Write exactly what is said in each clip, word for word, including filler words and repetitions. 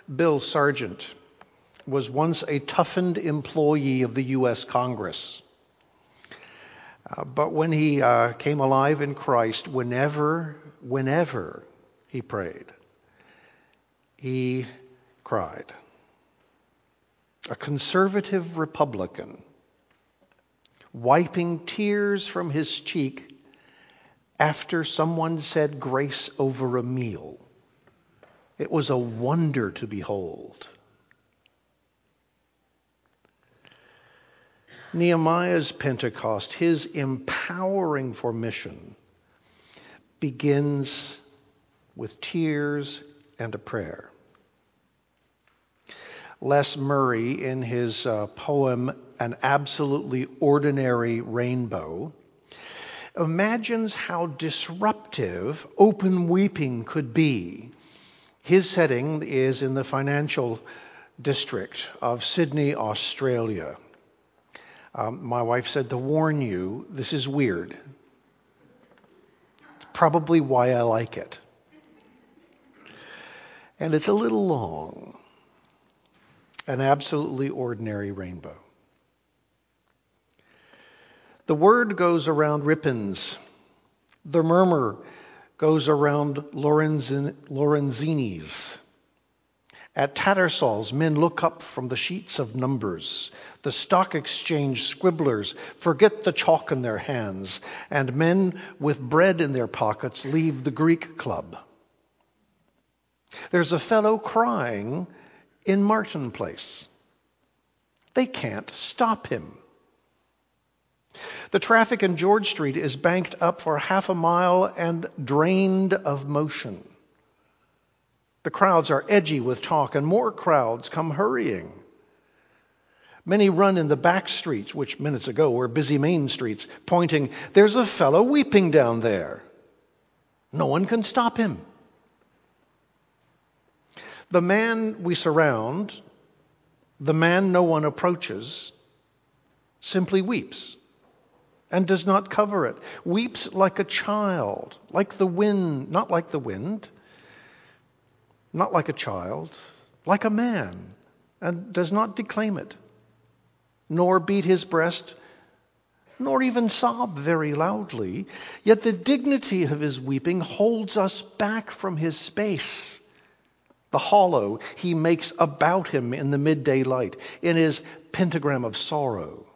Bill Sargent was once a toughened employee of the U S Congress. Uh, but when he uh, came alive in Christ, whenever, whenever he prayed, he cried. A conservative Republican, wiping tears from his cheek after someone said grace over a meal. It was a wonder to behold. Nehemiah's Pentecost, his empowering for mission, begins with tears and a prayer. Les Murray, in his uh, poem, An Absolutely Ordinary Rainbow, imagines how disruptive open weeping could be. His setting is in the financial district of Sydney, Australia. Um, my wife said to warn you, this is weird. Probably why I like it. And it's a little long. An absolutely ordinary rainbow. The word goes around Rippins. The murmur goes around Lorenzin, Lorenzini's. At Tattersall's, men look up from the sheets of numbers. The stock exchange scribblers forget the chalk in their hands, and men with bread in their pockets leave the Greek club. There's a fellow crying in Martin Place. They can't stop him. The traffic in George Street is banked up for half a mile and drained of motion. The crowds are edgy with talk, and more crowds come hurrying. Many run in the back streets, which minutes ago were busy main streets, pointing, "There's a fellow weeping down there." No one can stop him. The man we surround, the man no one approaches, simply weeps and does not cover it. Weeps like a child, like the wind, not like the wind, not like a child, like a man, and does not declaim it, nor beat his breast, nor even sob very loudly. Yet the dignity of his weeping holds us back from his space, the hollow he makes about him in the midday light, in his pentagram of sorrow.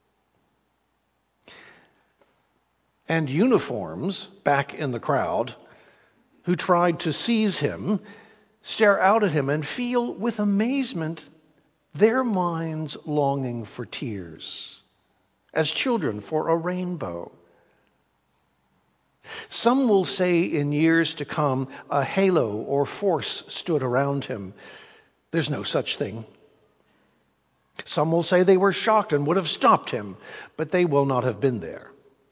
And uniforms back in the crowd who tried to seize him stare out at him and feel with amazement their minds longing for tears, as children for a rainbow. Some will say in years to come, a halo or force stood around him. There's no such thing. Some will say they were shocked and would have stopped him, but they will not have been there.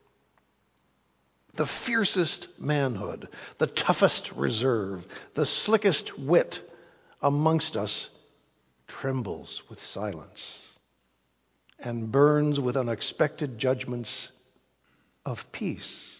The fiercest manhood, the toughest reserve, the slickest wit amongst us trembles with silence and burns with unexpected judgments of peace.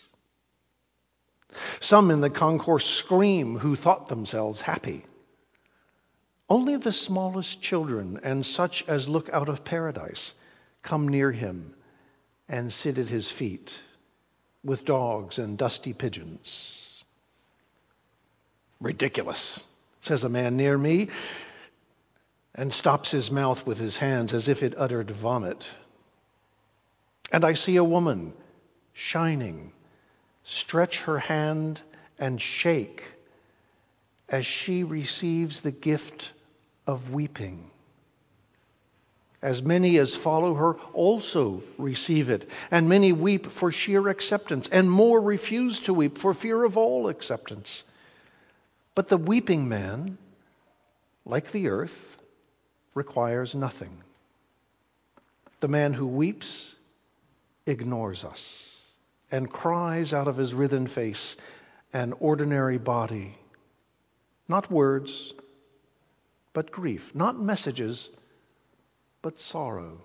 Some in the concourse scream who thought themselves happy. Only the smallest children and such as look out of paradise come near him and sit at his feet with dogs and dusty pigeons. Ridiculous, says a man near me, and stops his mouth with his hands as if it uttered vomit. And I see a woman, shining, stretch her hand and shake as she receives the gift of weeping. As many as follow her also receive it, and many weep for sheer acceptance, and more refuse to weep for fear of all acceptance. But the weeping man, like the earth, requires nothing. The man who weeps ignores us and cries out of his writhen face an ordinary body. Not words, but grief. Not messages, but sorrow.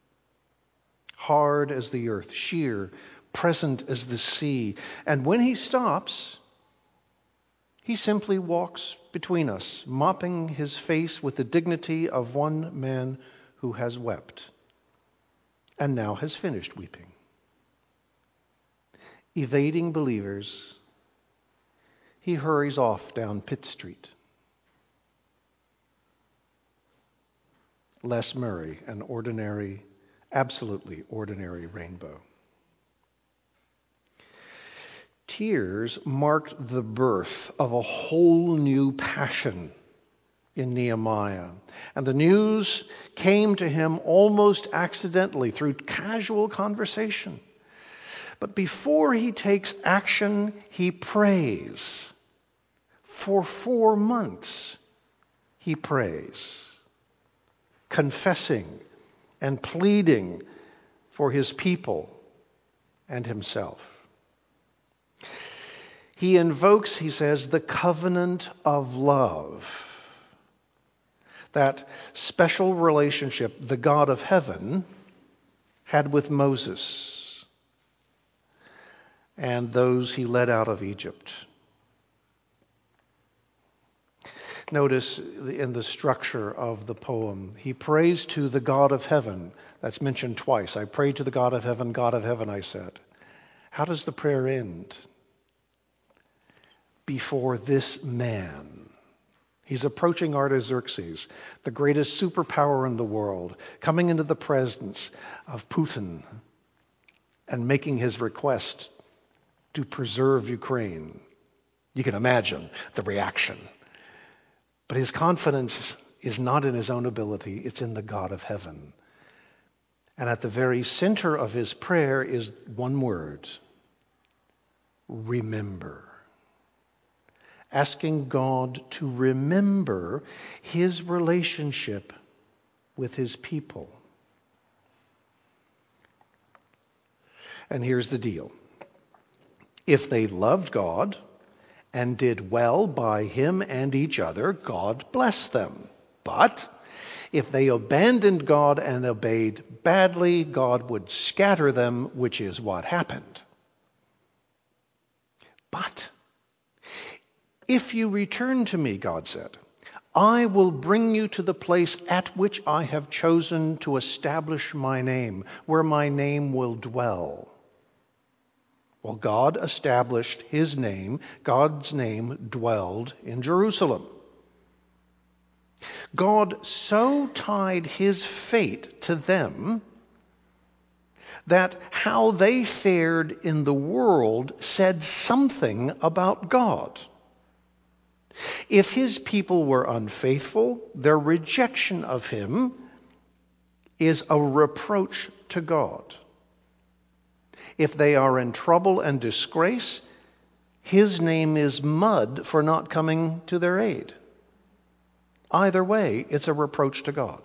Hard as the earth, sheer, present as the sea. And when he stops, He simply walks between us, mopping his face with the dignity of one man who has wept and now has finished weeping. Evading believers, he hurries off down Pitt Street. Les Murray, an ordinary, absolutely ordinary rainbow. Tears marked the birth of a whole new passion in Nehemiah. And the news came to him almost accidentally through casual conversation. But before he takes action, he prays. For four months, he prays, confessing and pleading for his people and himself. He invokes, he says, the covenant of love. That special relationship the God of heaven had with Moses and those he led out of Egypt. Notice in the structure of the poem, he prays to the God of heaven. That's mentioned twice. I pray to the God of heaven, God of heaven, I said. How does the prayer end? Before this man. He's approaching Artaxerxes, the greatest superpower in the world, coming into the presence of Putin and making his request to preserve Ukraine. You can imagine the reaction. But his confidence is not in his own ability, it's in the God of heaven. And at the very center of his prayer is one word: remember. Asking God to remember his relationship with his people. And here's the deal. If they loved God and did well by him and each other, God blessed them. But if they abandoned God and obeyed badly, God would scatter them, which is what happened. But if you return to me, God said, I will bring you to the place at which I have chosen to establish my name, where my name will dwell. Well, God established his name. God's name dwelled in Jerusalem. God so tied his fate to them that how they fared in the world said something about God. If his people were unfaithful, their rejection of him is a reproach to God. If they are in trouble and disgrace, his name is mud for not coming to their aid. Either way, it's a reproach to God.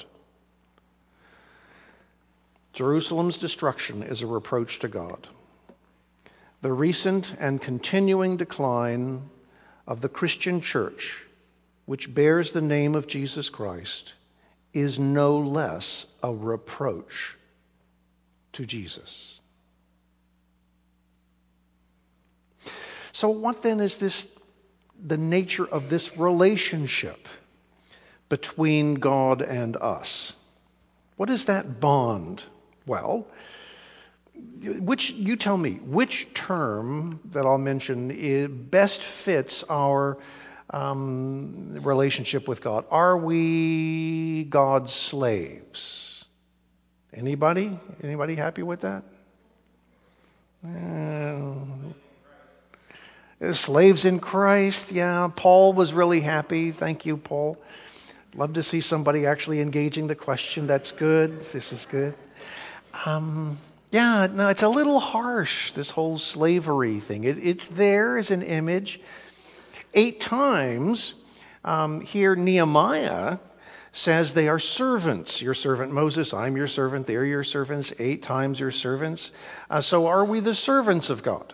Jerusalem's destruction is a reproach to God. The recent and continuing decline of the Christian church, which bears the name of Jesus Christ, is no less a reproach to Jesus. So what then is this, the nature of this relationship between God and us? What is that bond? Well, which you tell me, which term that I'll mention is, best fits our um, relationship with God? Are we God's slaves? Anybody? Anybody happy with that? Uh, slaves in Christ, yeah. Paul was really happy. Thank you, Paul. Love to see somebody actually engaging the question. That's good. This is good. Um, yeah, no, it's a little harsh, this whole slavery thing. It, it's there as an image. Eight times um, here Nehemiah says they are servants. Your servant Moses, I'm your servant, they're your servants. Eight times your servants. Uh, so are we the servants of God?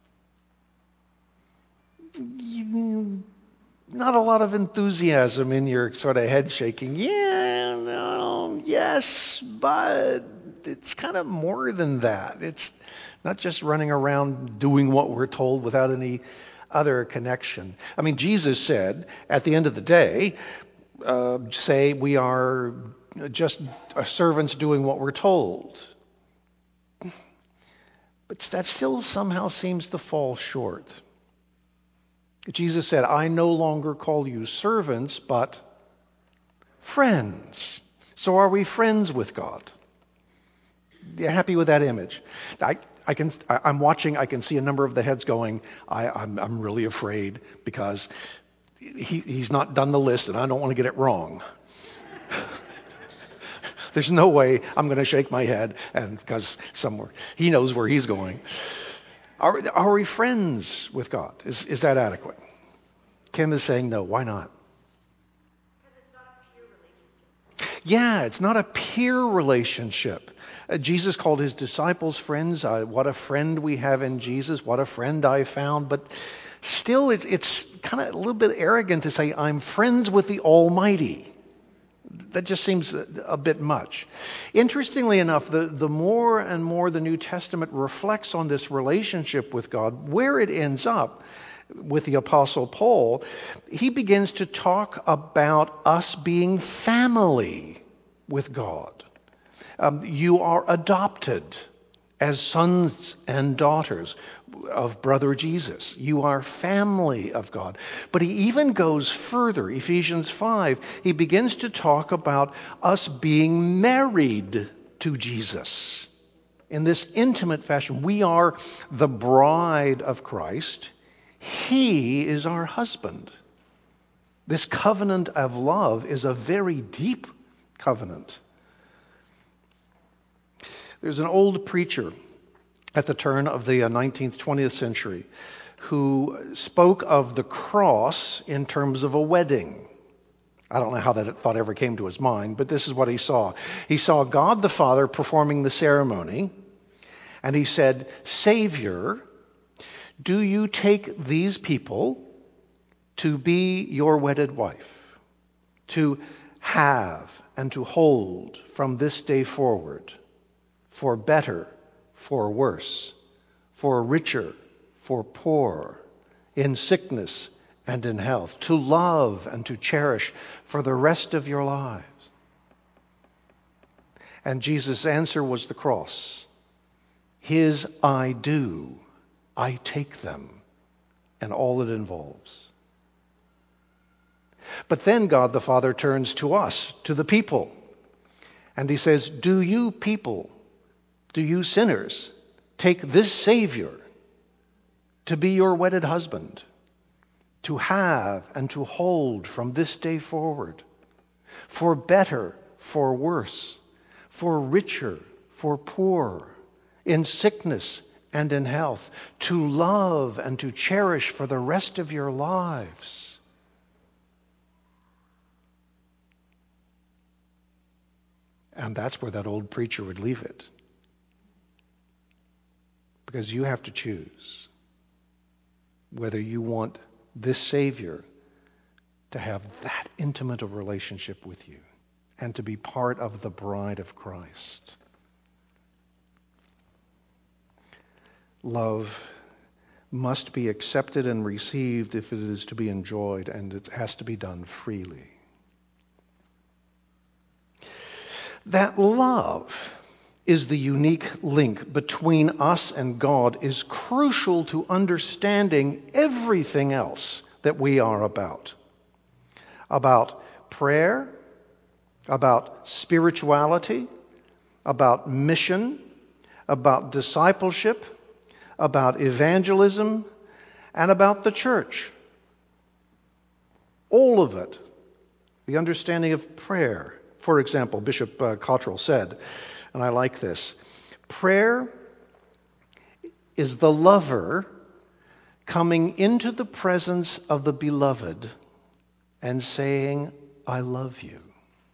You, not a lot of enthusiasm in your sort of head shaking. Yeah, no, yes, but it's kind of more than that. It's not just running around doing what we're told without any other connection. I mean, Jesus said, at the end of the day, uh, say we are just servants doing what we're told. But that still somehow seems to fall short. Jesus said, I no longer call you servants, but friends. So are we friends with God? You happy with that image? I, I can, I, I'm watching, I can see a number of the heads going, I, I'm, I'm really afraid because he, he's not done the list and I don't want to get it wrong. There's no way I'm going to shake my head and because somewhere he knows where he's going. Are, are we friends with God? Is, is that adequate? Kim is saying no. Why not? Because it's not a peer relationship. Yeah, it's not a peer relationship. Uh, Jesus called his disciples friends. Uh, what a friend we have in Jesus. What a friend I found. But still, it's, it's kind of a little bit arrogant to say, I'm friends with the Almighty. That just seems a, a bit much. Interestingly enough, the, the more and more the New Testament reflects on this relationship with God, where it ends up with the Apostle Paul, he begins to talk about us being family with God. Um, you are adopted as sons and daughters of brother Jesus. You are family of God. But he even goes further. Ephesians five, he begins to talk about us being married to Jesus in this intimate fashion. We are the bride of Christ. He is our husband. This covenant of love is a very deep covenant. There's an old preacher at the turn of the nineteenth, twentieth century who spoke of the cross in terms of a wedding. I don't know how that thought ever came to his mind, but this is what he saw. He saw God the Father performing the ceremony, and he said, Savior, do you take these people to be your wedded wife, to have and to hold from this day forward, for better, for worse, for richer, for poor, in sickness and in health, to love and to cherish for the rest of your lives? And Jesus' answer was the cross. His I do, I take them, and all it involves. But then God the Father turns to us, to the people, and he says, do you people, do you sinners, take this Savior to be your wedded husband, to have and to hold from this day forward, for better, for worse, for richer, for poor, in sickness and in health, to love and to cherish for the rest of your lives? And that's where that old preacher would leave it. Because you have to choose whether you want this Savior to have that intimate a relationship with you and to be part of the bride of Christ. Love must be accepted and received if it is to be enjoyed, and it has to be done freely. That love is the unique link between us and God is crucial to understanding everything else that we are about. About prayer, about spirituality, about mission, about discipleship, about evangelism, and about the church. All of it. The understanding of prayer. For example, Bishop uh, Cottrell said, and I like this, prayer is the lover coming into the presence of the beloved and saying, I love you.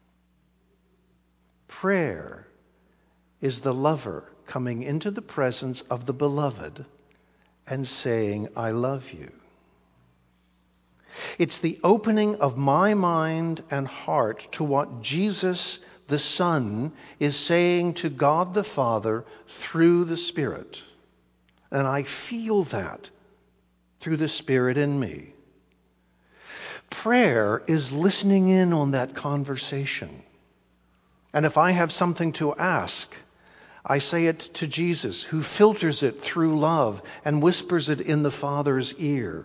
Prayer is the lover coming into the presence of the beloved and saying, I love you. It's the opening of my mind and heart to what Jesus the Son is saying to God the Father through the Spirit. And I feel that through the Spirit in me. Prayer is listening in on that conversation. And if I have something to ask, I say it to Jesus, who filters it through love and whispers it in the Father's ear.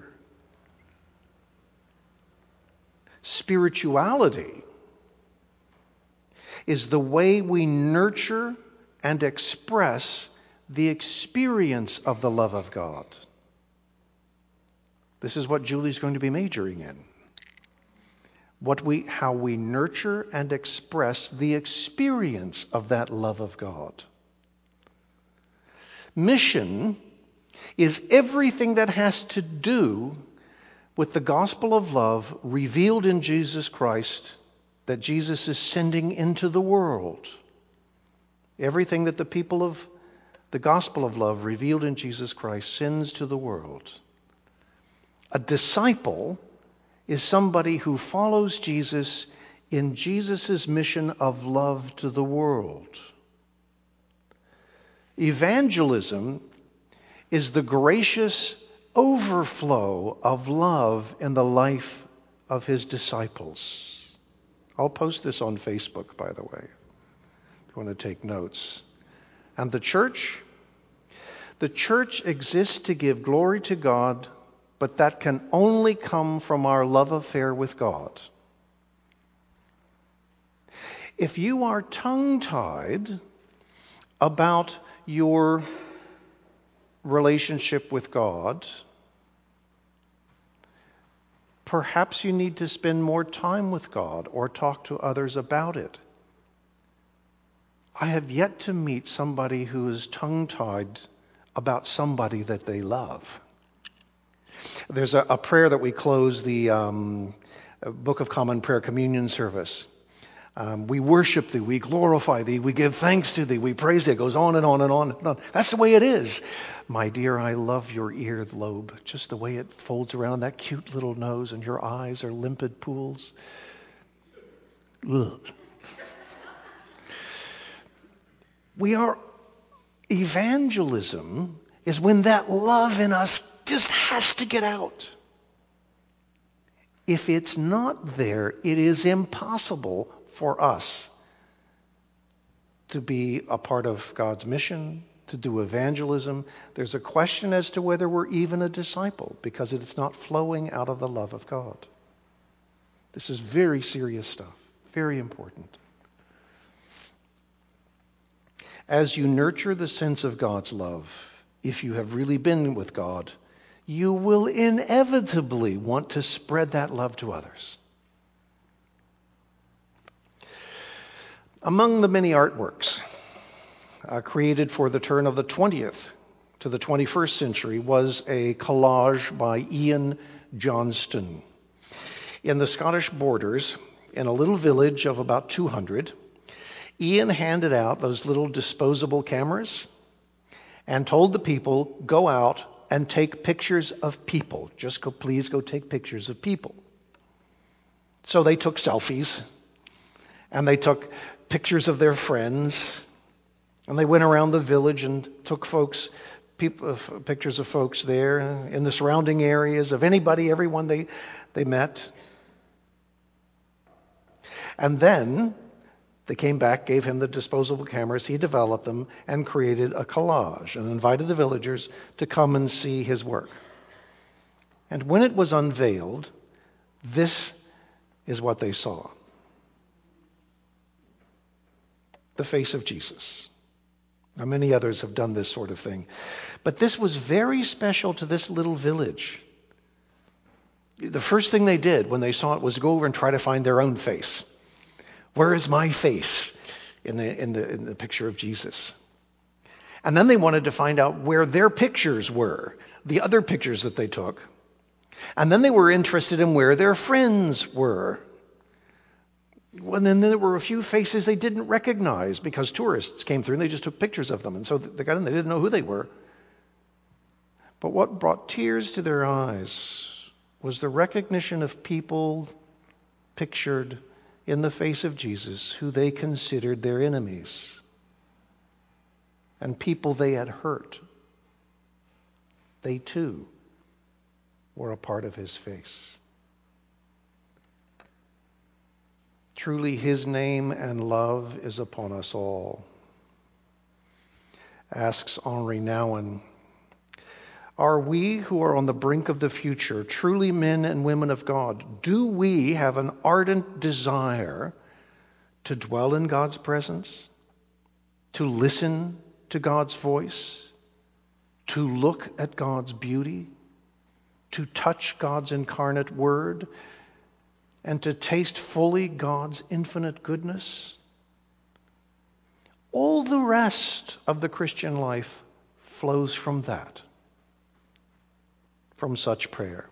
Spirituality is the way we nurture and express the experience of the love of God. This is what Julie's going to be majoring in. What we, how we nurture and express the experience of that love of God. Mission is everything that has to do with the gospel of love revealed in Jesus Christ that Jesus is sending into the world. Everything that the people of the gospel of love revealed in Jesus Christ sends to the world. A disciple is somebody who follows Jesus in Jesus' mission of love to the world. Evangelism is the gracious overflow of love in the life of his disciples. I'll post this on Facebook, by the way, if you want to take notes. And the church? The church exists to give glory to God, but that can only come from our love affair with God. If you are tongue-tied about your relationship with God, perhaps you need to spend more time with God or talk to others about it. I have yet to meet somebody who is tongue-tied about somebody that they love. There's a, a prayer that we close the um, Book of Common Prayer communion service. Um, we worship thee, we glorify thee, we give thanks to thee, we praise thee. It goes on and on and on and on. That's the way it is. My dear, I love your ear lobe, just the way it folds around that cute little nose, and your eyes are limpid pools. Ugh. We are, evangelism is when that love in us just has to get out. If it's not there, it is impossible for us to be a part of God's mission, to do evangelism. There's a question as to whether we're even a disciple because it's not flowing out of the love of God. This is very serious stuff, very important. As you nurture the sense of God's love, if you have really been with God, you will inevitably want to spread that love to others. Among the many artworks uh, created for the turn of the twentieth to the twenty-first century was a collage by Ian Johnston. In the Scottish borders, in a little village of about two hundred, Ian handed out those little disposable cameras and told the people, go out and take pictures of people. Just go, please go take pictures of people. So they took selfies, and they took pictures of their friends, and they went around the village and took folks, people, uh, pictures of folks there in the surrounding areas, of anybody, everyone they, they met. And then they came back, gave him the disposable cameras, he developed them, and created a collage, and invited the villagers to come and see his work. And when it was unveiled, this is what they saw. The face of Jesus. Now, many others have done this sort of thing. But this was very special to this little village. The first thing they did when they saw it was go over and try to find their own face. Where is my face in the, in the, in the picture of Jesus? And then they wanted to find out where their pictures were, the other pictures that they took. And then they were interested in where their friends were. And then there were a few faces they didn't recognize because tourists came through and they just took pictures of them. And so they got in, they didn't know who they were. But what brought tears to their eyes was the recognition of people pictured in the face of Jesus who they considered their enemies and people they had hurt. They too or a part of his face. Truly, his name and love is upon us all. Asks Henri Nouwen, are we who are on the brink of the future truly men and women of God? Do we have an ardent desire to dwell in God's presence, to listen to God's voice, to look at God's beauty, to touch God's incarnate word, and to taste fully God's infinite goodness? All the rest of the Christian life flows from that, from such prayer.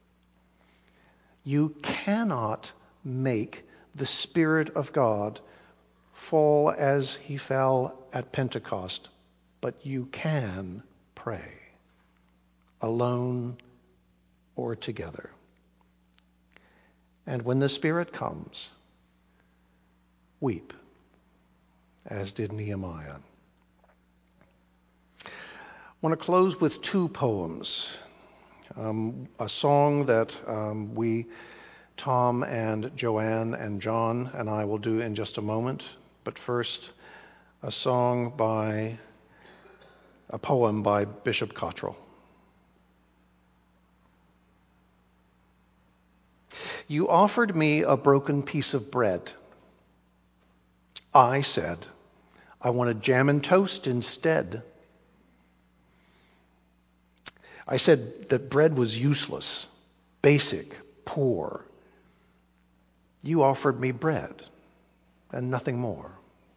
You cannot make the Spirit of God fall as he fell at Pentecost, but you can pray, alone or together. And when the Spirit comes, weep, as did Nehemiah. I want to close with two poems. Um, a song that um, we, Tom and Joanne and John and I will do in just a moment. But first, a song by, a poem by Bishop Cottrell. You offered me a broken piece of bread. I said, I wanted jam and toast instead. I said that bread was useless, basic, poor. You offered me bread and nothing more.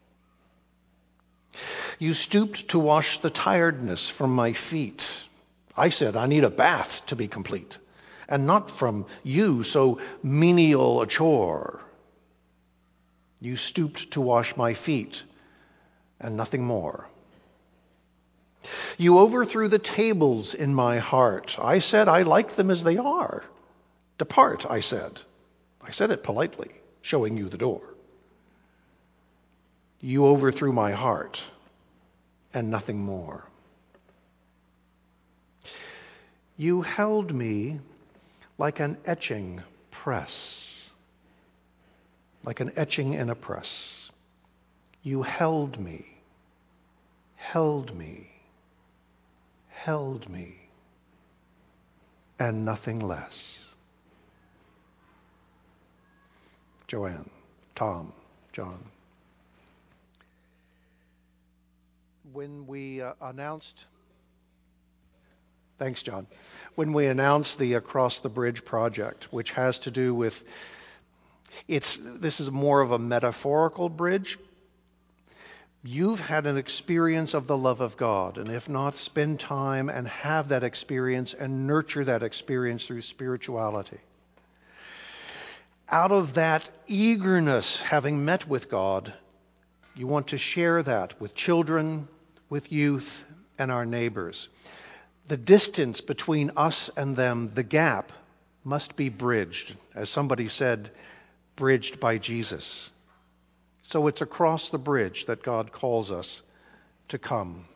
You stooped to wash the tiredness from my feet. I said, I need a bath to be complete, and not from you so menial a chore. You stooped to wash my feet and nothing more. You overthrew the tables in my heart. I said, I like them as they are. Depart, I said. I said it politely, showing you the door. You overthrew my heart and nothing more. You held me like an etching press, like an etching in a press. You held me, held me, held me, and nothing less. Joanne, Tom, John. When we uh, announced, thanks, John. When we announced the Across the Bridge project, which has to do with, it's this is more of a metaphorical bridge. You've had an experience of the love of God, and if not, spend time and have that experience and nurture that experience through spirituality. Out of that eagerness, having met with God, you want to share that with children, with youth, and our neighbors. The distance between us and them, the gap, must be bridged. As somebody said, bridged by Jesus. So it's across the bridge that God calls us to come.